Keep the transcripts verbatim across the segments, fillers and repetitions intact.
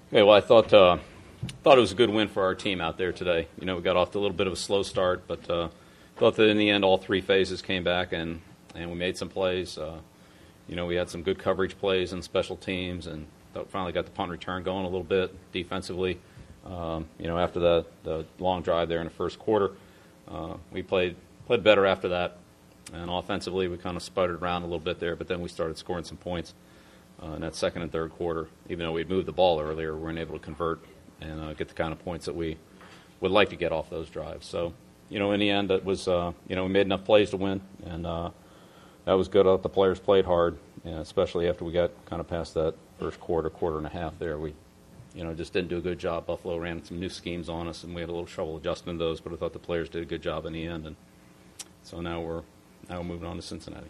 Okay, well, I thought uh, thought it was a good win for our team out there today. You know, we got off to a little bit of a slow start, but uh, thought that in the end all three phases came back and, and we made some plays. Uh, you know, we had some good coverage plays and special teams, and thought finally got the punt return going a little bit defensively. Um, you know, after the the long drive there in the first quarter, uh, we played played better after that, and offensively we kind of sputtered around a little bit there, but then we started scoring some points. Uh, in that second and third quarter, even though we'd moved the ball earlier, we weren't able to convert and uh, get the kind of points that we would like to get off those drives. So, you know, in the end, it was, uh, you know, we made enough plays to win, and uh, that was good. The players played hard, and especially after we got kind of past that first quarter, quarter and a half there. We, you know, just didn't do a good job. Buffalo ran some new schemes on us, and we had a little trouble adjusting those, but I thought the players did a good job in the end. And so now we're, now we're moving on to Cincinnati.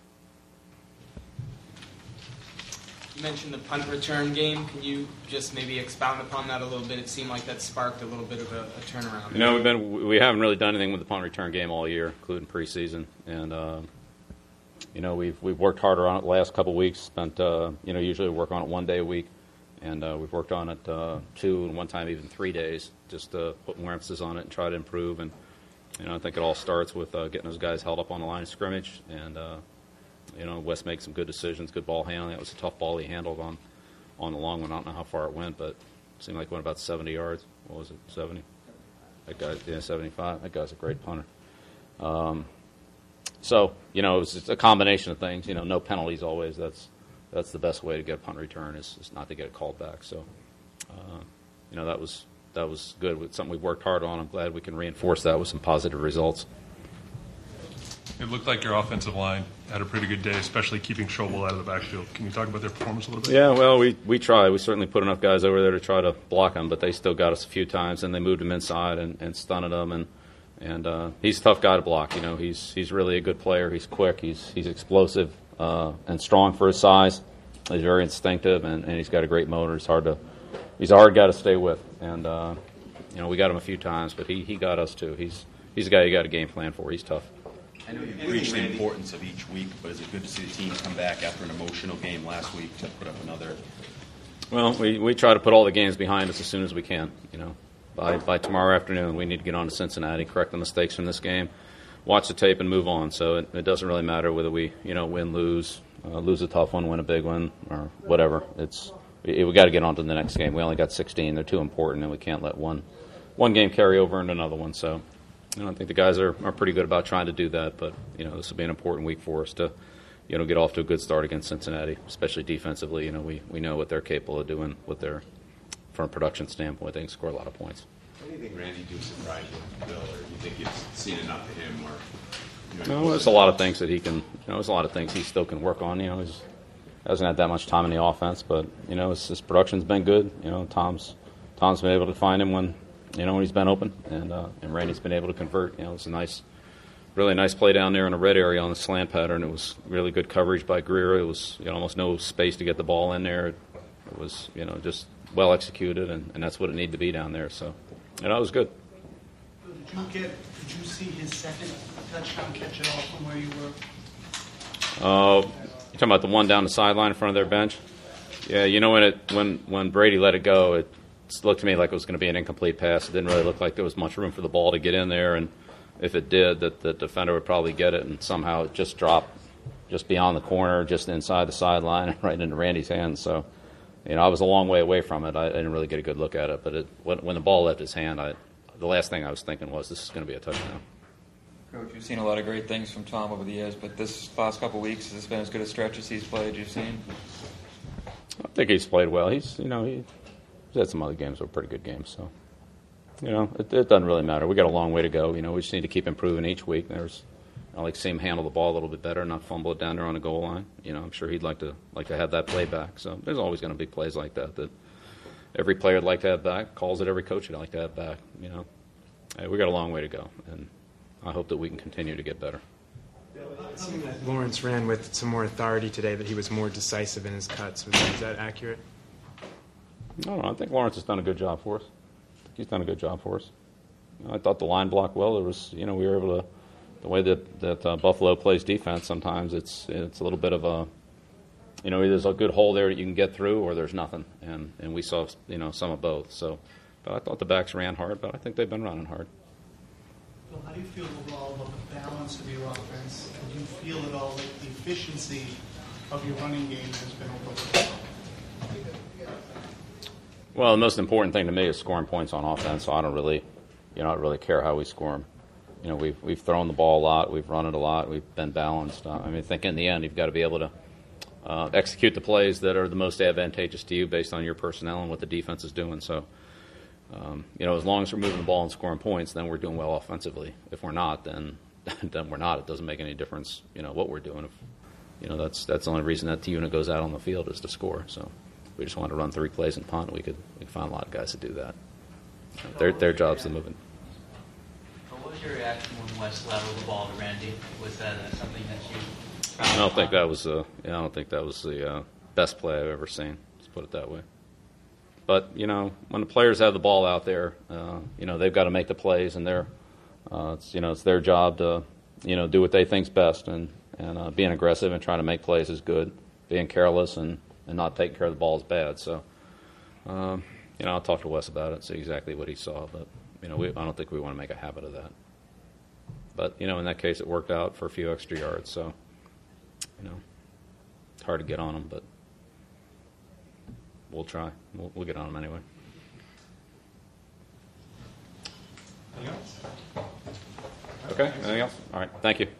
You mentioned the punt return game. Can you just maybe expound upon that a little bit? It seemed like that sparked a little bit of a, a turnaround. You know, we've been we haven't really done anything with the punt return game all year, including preseason, and uh, you know we've we've worked harder on it the last couple of weeks. Spent uh, you know usually we work on it one day a week, and uh, we've worked on it uh, two and one time even three days, just to put more emphasis on it and try to improve. And you know I think it all starts with uh, getting those guys held up on the line of scrimmage and. Uh, You know, West makes some good decisions, good ball handling. It was a tough ball he handled on, on the long one. I don't know how far it went, but it seemed like it went about seventy yards. What was it, seventy? That guy, yeah, seventy-five. That guy's a great punter. Um, so, you know, it was just a combination of things. You know, no penalties always. That's that's the best way to get a punt return is, is not to get it called back. So, uh, you know, that was that was good. It's something we worked hard on. I'm glad we can reinforce that with some positive results. It looked like your offensive line had a pretty good day, especially keeping Schobel out of the backfield. Can you talk about their performance a little bit? Yeah, well, we, we tried. We certainly put enough guys over there to try to block him, but they still got us a few times, and they moved him inside and, and stunted him. And and uh, he's a tough guy to block. You know, he's he's really a good player. He's quick. He's he's explosive uh, and strong for his size. He's very instinctive, and, and he's got a great motor. He's hard to he's a hard guy to stay with. And uh, you know, we got him a few times, but he, he got us too. He's he's a guy you got a game plan for. He's tough. I know you preach the importance of each week, but is it good to see the team come back after an emotional game last week to put up another? Well, we, we try to put all the games behind us as soon as we can. You know, by by tomorrow afternoon, we need to get on to Cincinnati, correct the mistakes from this game, watch the tape, and move on. So it, it doesn't really matter whether we you know win, lose, uh, lose a tough one, win a big one, or whatever. It's we, we got to get on to the next game. We only got sixteen; they're too important, and we can't let one one game carry over into another one. So. You know, I think the guys are, are pretty good about trying to do that, but, you know, this will be an important week for us to, you know, get off to a good start against Cincinnati, especially defensively. You know, we, we know what they're capable of doing with their, from a production standpoint. They can score a lot of points. What do you think Randy do surprise you, Bill, or do you think you've seen enough of him? Or, you know, no, there's a lot of things that he can, you know, there's a lot of things he still can work on. You know, he hasn't had that much time in the offense, but, you know, his, his production's been good. You know, Tom's Tom's been able to find him when, you know, when he's been open, and uh, and Randy's been able to convert. You know, it was a nice, really nice play down there in the red area on the slant pattern. It was really good coverage by Greer. It was you know, almost no space to get the ball in there. It, it was, you know, just well executed, and, and that's what it needed to be down there. So, you know, it was good. Did you get? Did you see his second touchdown catch at all from where you were? Uh, you're talking about the one down the sideline in front of their bench? Yeah, you know when it when when Brady let it go, it. It looked to me like it was going to be an incomplete pass. It didn't really look like there was much room for the ball to get in there, and if it did, that the defender would probably get it, and somehow it just dropped just beyond the corner, just inside the sideline, right into Randy's hands. So, you know, I was a long way away from it. I, I didn't really get a good look at it, but it, when, when the ball left his hand, I, the last thing I was thinking was this is going to be a touchdown. Coach, you've seen a lot of great things from Tom over the years, but this last couple of weeks, has this been as good a stretch as he's played you've seen? I think he's played well. He's, you know, he. He's had some other games that were pretty good games, so you know it, it doesn't really matter. We got a long way to go. You know, we just need to keep improving each week. There's, I like to see him handle the ball a little bit better, not fumble it down there on the goal line. You know, I'm sure he'd like to like to have that play back. So there's always going to be plays like that that every player would like to have back. Calls that every coach would like to have back. You know, hey, we got a long way to go, and I hope that we can continue to get better. It seemed that Lawrence ran with some more authority today. That he was more decisive in his cuts. Was, is that accurate? No, no, I think Lawrence has done a good job for us. I think he's done a good job for us. You know, I thought the line blocked well. There was, you know, we were able to, the way that that uh, Buffalo plays defense. Sometimes it's it's a little bit of a, you know, either there's a good hole there that you can get through, or there's nothing. And and we saw, you know, some of both. So, but I thought the backs ran hard, but I think they've been running hard. Bill, how do you feel overall about the balance of your offense? And do you feel at all like the efficiency of your running game has been overlooked? Well, the most important thing to me is scoring points on offense. So I don't really, you know, I don't really care how we score them. You know, we've we've thrown the ball a lot, we've run it a lot, we've been balanced. Uh, I mean, I think in the end, you've got to be able to uh, execute the plays that are the most advantageous to you based on your personnel and what the defense is doing. So, um, you know, as long as we're moving the ball and scoring points, then we're doing well offensively. If we're not, then then we're not. It doesn't make any difference, you know, what we're doing. If, you know, that's that's the only reason that the unit goes out on the field is to score. So. We just wanted to run three plays and punt. We could we could find a lot of guys to do that. Their their job's to moving. What was your reaction when West leveled the ball to Randy? Was that uh, something that you? I don't think that was uh, yeah, I don't think that was the uh, best play I've ever seen. Let's put it that way. But you know, when the players have the ball out there, uh, you know they've got to make the plays, and they're uh, it's you know it's their job to you know do what they think's best, and and uh, being aggressive and trying to make plays is good. Being careless and and not taking care of the ball is bad. So, um, you know, I'll talk to Wes about it, see exactly what he saw. But, you know, we, I don't think we want to make a habit of that. But, you know, in that case, it worked out for a few extra yards. So, you know, it's hard to get on them, but we'll try. We'll, we'll get on them anyway. Anything else? Okay, anything else? All right, thank you.